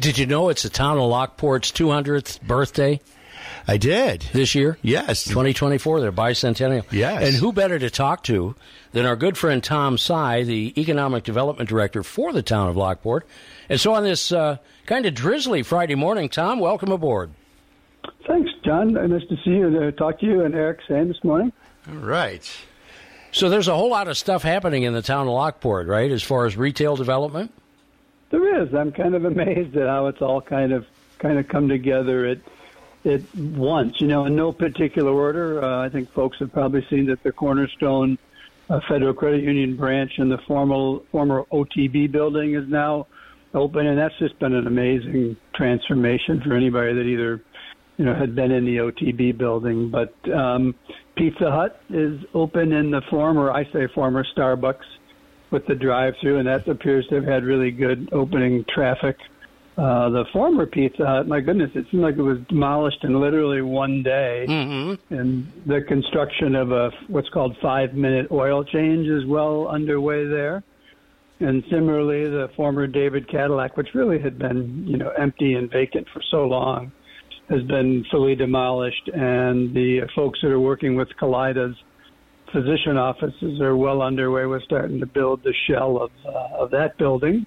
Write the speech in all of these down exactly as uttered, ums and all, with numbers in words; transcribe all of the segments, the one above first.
Did you know it's the town of Lockport's two hundredth birthday? I did. This year? Yes. twenty twenty-four, their bicentennial. Yes. And who better to talk to than our good friend Tom Sy, the Economic Development Director for the town of Lockport. And so on this uh, kind of drizzly Friday morning, Tom, welcome aboard. Thanks, John. Nice to see you, uh, talk to you and Eric Sane this morning. All right. So there's a whole lot of stuff happening in the town of Lockport, right, as far as retail development? There is. I'm kind of amazed at how it's all kind of kind of come together at, at once, you know, in no particular order. Uh, I think folks have probably seen that the Cornerstone uh, Federal Credit Union branch in the formal, former O T B building is now open, and that's just been an amazing transformation for anybody that either, you know, had been in the O T B building. But um, Pizza Hut is open in the former, I say former Starbucks with the drive-through, and that appears to have had really good opening traffic. Uh, the former Pizza Hut, my goodness, it seemed like it was demolished in literally one day. Mm-hmm. And the construction of a what's called five-minute oil change is well underway there. And similarly, the former David Cadillac, which really had been, you know, empty and vacant for so long, has been fully demolished. And the folks that are working with Kalida's physician offices are well underway with starting to build the shell of, uh, of that building.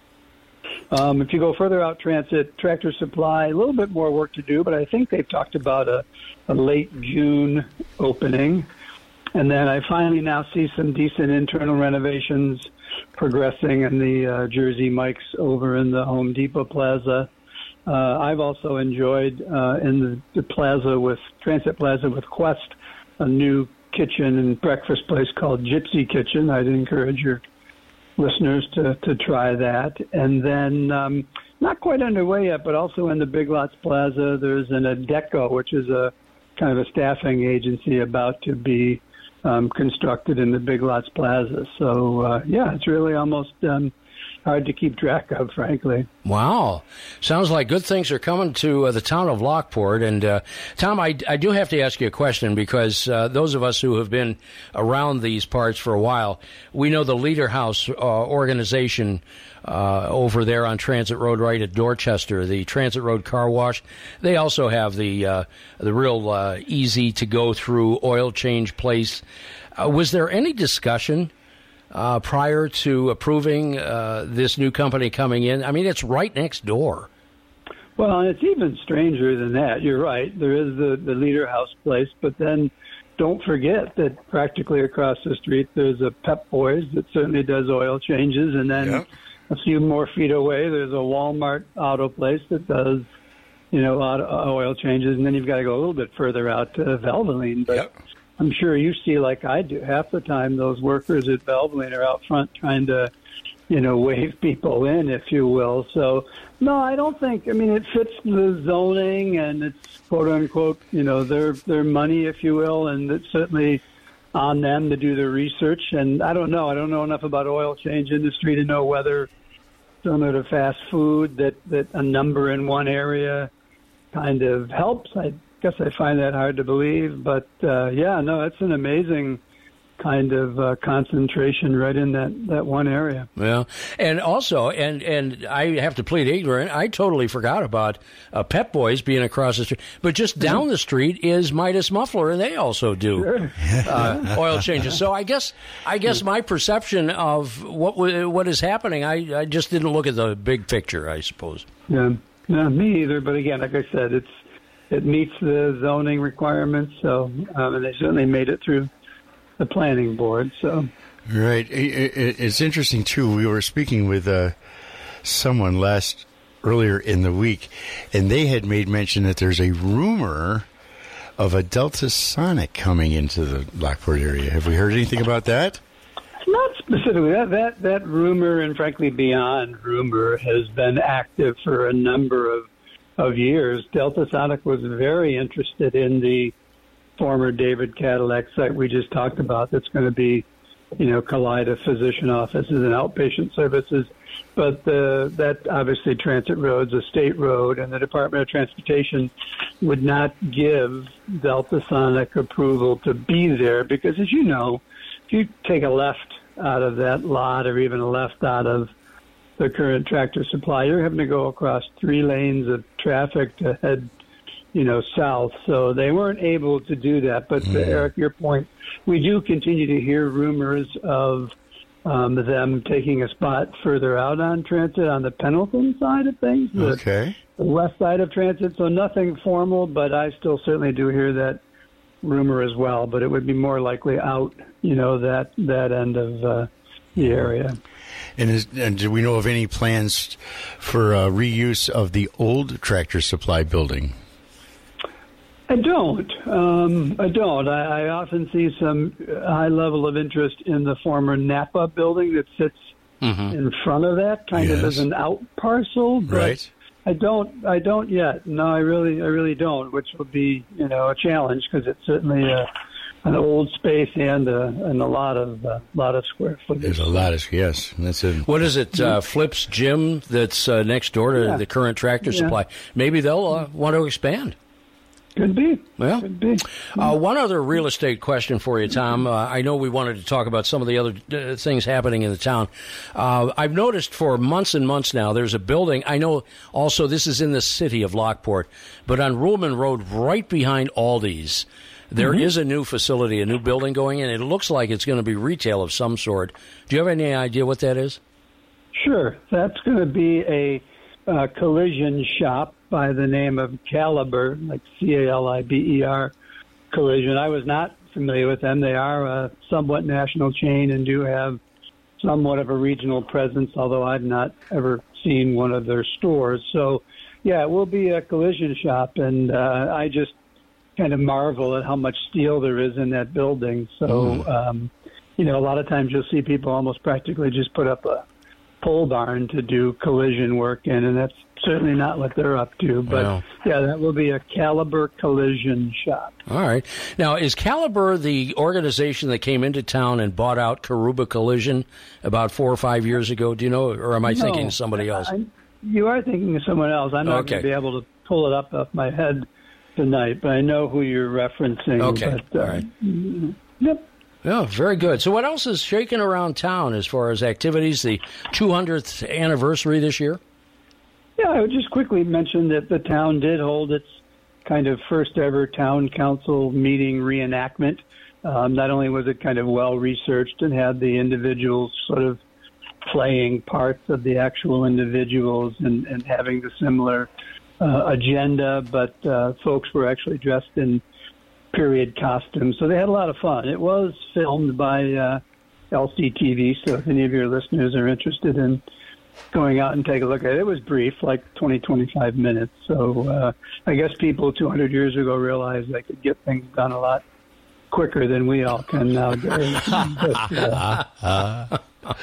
Um, if you go further out transit, Tractor Supply, a little bit more work to do, but I think they've talked about a, a late June opening. And then I finally now see some decent internal renovations progressing in the uh, Jersey Mike's over in the Home Depot Plaza. Uh, I've also enjoyed uh, in the, the plaza with Transit Plaza with Quest, a new kitchen and breakfast place called Gypsy Kitchen. I'd encourage your listeners to, to try that. And then um, not quite underway yet, but also in the Big Lots Plaza, there's an Adecco, which is a kind of a staffing agency about to be um, constructed in the Big Lots Plaza. So, uh, yeah, it's really almost um, hard to keep track of, frankly. Wow. Sounds like good things are coming to uh, the town of Lockport. And, uh, Tom, I, I do have to ask you a question because uh, those of us who have been around these parts for a while, we know the Leader House uh, organization uh, over there on Transit Road right at Dorchester, the Transit Road Car Wash. They also have the, uh, the real uh, easy-to-go-through oil change place. Uh, was there any discussion Uh, prior to approving uh, this new company coming in? I mean, it's right next door. Well, and it's even stranger than that. You're right. There is the, the Leader House place, but then don't forget that practically across the street there's a Pep Boys that certainly does oil changes, and then yep. a few more feet away there's a Walmart auto place that does, you know, auto, oil changes, and then you've got to go a little bit further out to Valvoline. But yep. I'm sure you see, like I do, half the time those workers at Valvoline are out front trying to, you know, wave people in, if you will. So, no, I don't think, I mean, it fits the zoning and it's quote unquote, you know, their, their money, if you will, and it's certainly on them to do the research. And I don't know, I don't know enough about oil change industry to know whether similar to fast food that, that a number in one area kind of helps. I guess I find that hard to believe, but uh, yeah, no, it's an amazing kind of uh, concentration right in that, that one area. Yeah, and also, and and I have to plead ignorant, I totally forgot about uh, Pep Boys being across the street, but just down the street is Midas Muffler, and they also do sure. uh, oil changes. So I guess I guess my perception of what what is happening, I, I just didn't look at the big picture, I suppose. Yeah, yeah, me either. But again, like I said, it's it meets the zoning requirements, so um, and they certainly made it through the planning board. So, right. It, it, it's interesting too. We were speaking with uh, someone last earlier in the week, and they had made mention that there's a rumor of a Delta Sonic coming into the Lockport area. Have we heard anything about that? Not specifically. That that that rumor, and frankly beyond rumor, has been active for a number of of years. Delta Sonic was very interested in the former David Cadillac site we just talked about. That's going to be, you know, Kalida physician offices and outpatient services. But the, that obviously Transit Road's a state road, and the Department of Transportation would not give Delta Sonic approval to be there because, as you know, if you take a left out of that lot or even a left out of the current Tractor Supply. You're having to go across three lanes of traffic to head, you know, south. So they weren't able to do that. But Mm. to Eric, your point, we do continue to hear rumors of um, them taking a spot further out on transit on the Pendleton side of things, the, Okay. the west side of transit. So nothing formal, but I still certainly do hear that rumor as well. But it would be more likely out, you know, that that end of uh, the area. And, is, and do we know of any plans for uh, reuse of the old Tractor Supply building? I don't. Um, I don't. I, I often see some high level of interest in the former Napa building that sits Mm-hmm. in front of that, kind Yes. of as an out parcel. But Right. I don't. I don't yet. No, I really. I really don't. Which will be, you know, a challenge because it's certainly a, an old space and a, and a lot of uh, lot of square footage. There's a lot of, yes. That's it. What is it, uh, Flip's Gym that's uh, next door to Yeah. the current Tractor Yeah. Supply? Maybe they'll uh, want to expand. Could be. Well, Could be. Uh, one other real estate question for you, Tom. Uh, I know we wanted to talk about some of the other uh, things happening in the town. Uh, I've noticed for months and months now, there's a building. I know also this is in the city of Lockport, but on Ruhlman Road, right behind Aldi's, there is a new facility, a new building going in. It looks like it's going to be retail of some sort. Do you have any idea what that is? Sure. That's going to be a uh, collision shop by the name of Caliber, like C A L I B E R, Collision. I was not familiar with them. They are a somewhat national chain and do have somewhat of a regional presence, although I've not ever seen one of their stores. So, yeah, it will be a collision shop, and uh, I just kind of marvel at how much steel there is in that building. So, um, you know, a lot of times you'll see people almost practically just put up a pole barn to do collision work in, and that's certainly not what they're up to. But, Wow. yeah, that will be a Caliber collision shop. All right. Now, is Caliber the organization that came into town and bought out Karuba Collision about four or five years ago? Do you know, or am I thinking No, of somebody else? I, you are thinking of someone else. I'm not Okay. going to be able to pull it up off my head tonight, but I know who you're referencing. Okay. But, uh, All right. Yep. Yeah, very good. So what else is shaking around town as far as activities, the two hundredth anniversary this year? Yeah, I would just quickly mention that the town did hold its kind of first ever town council meeting reenactment. Um, not only was it kind of well researched and had the individuals sort of playing parts of the actual individuals and, and having the similar uh, agenda, but uh, folks were actually dressed in period costumes. So they had a lot of fun. It was filmed by uh, L C T V, so if any of your listeners are interested in going out and take a look at it, it was brief, like twenty, twenty-five minutes. So uh, I guess people two hundred years ago realized they could get things done a lot quicker than we all can nowadays. But, uh,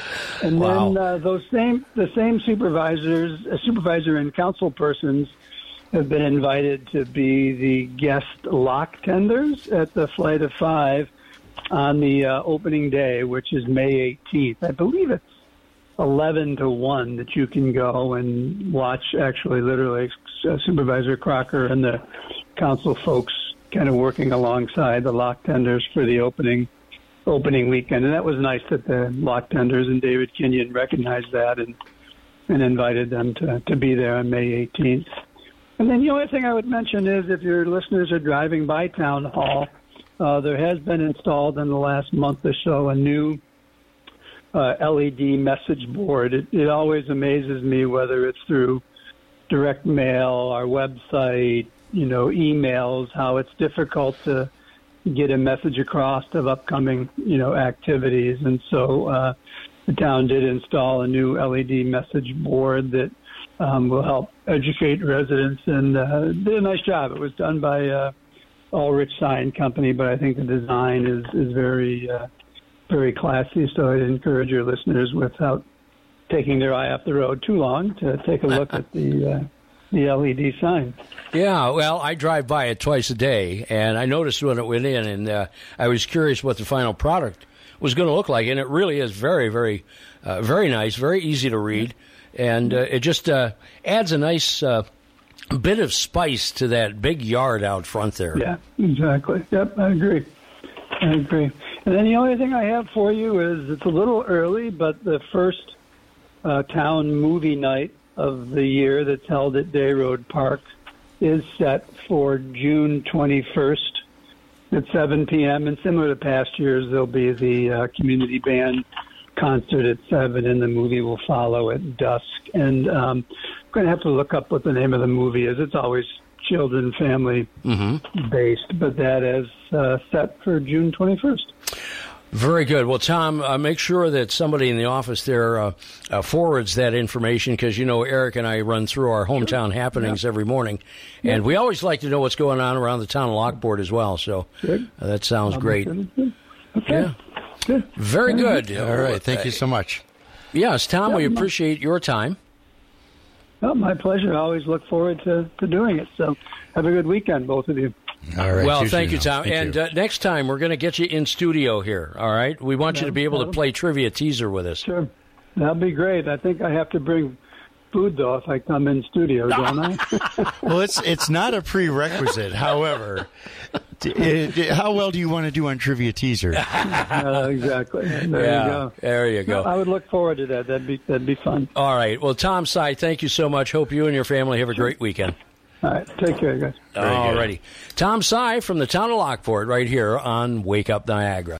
and Wow. then uh, those same the same supervisors, uh, supervisor and council persons have been invited to be the guest lock tenders at the Flight of Five on the uh, opening day, which is May eighteenth. I believe it's eleven to one that you can go and watch, actually, literally, uh, Supervisor Crocker and the council folks kind of working alongside the lock tenders for the opening opening weekend. And that was nice that the lock tenders and David Kenyon recognized that and, and invited them to, to be there on May eighteenth. And then the only thing I would mention is if your listeners are driving by Town Hall, uh, there has been installed in the last month or so a new uh, L E D message board. It, it always amazes me, whether it's through direct mail, our website, you know, emails, how it's difficult to get a message across of upcoming, you know, activities. And so uh, the town did install a new L E D message board that Um, will help educate residents, and uh, did a nice job. It was done by uh, Ulrich Sign Company, but I think the design is is very uh, very classy. So I'd encourage your listeners, without taking their eye off the road too long, to take a look at the uh, the L E D sign. Yeah, well, I drive by it twice a day, and I noticed when it went in, and uh, I was curious what the final product was going to look like, and it really is very, very, uh, very nice, very easy to read. And uh, it just uh, adds a nice uh, bit of spice to that big yard out front there. Yeah, exactly. Yep, I agree. I agree. And then the only thing I have for you is it's a little early, but the first uh, town movie night of the year that's held at Day Road Park is set for June twenty-first at seven p.m. And similar to past years, there'll be the uh, community band concert at seven, and the movie will follow at dusk. And um, I'm going to have to look up what the name of the movie is. It's always children, family mm-hmm. based, but that is uh, set for June twenty-first. Very good. Well, Tom, uh, make sure that somebody in the office there uh, uh, forwards that information, because, you know, Eric and I run through our hometown happenings yeah. every morning, and yeah. we always like to know what's going on around the town of Lockport as well. So uh, that sounds I'll great. Okay. Yeah. Good. Very good. All right. Thank you so much. Yes, Tom, yeah, we appreciate your time. Oh, my pleasure. I always look forward to, to doing it. So have a good weekend, both of you. All right. Well, you thank too. you, Tom. Thank and you. Uh, next time, we're going to get you in studio here, all right? We want you to be able to play Trivia Teaser with us. Sure. That'd be great. I think I have to bring food, though, if I come in studio, don't I? Well, it's it's not a prerequisite. However, d- d- how well do you want to do on Trivia Teaser? uh, exactly. There yeah, you go. There you go. I would look forward to that. That'd be, that'd be fun. All right. Well, Tom Sy, thank you so much. Hope you and your family have a great weekend. All right. Take care, guys. All righty. Tom Sy from the town of Lockport right here on Wake Up Niagara.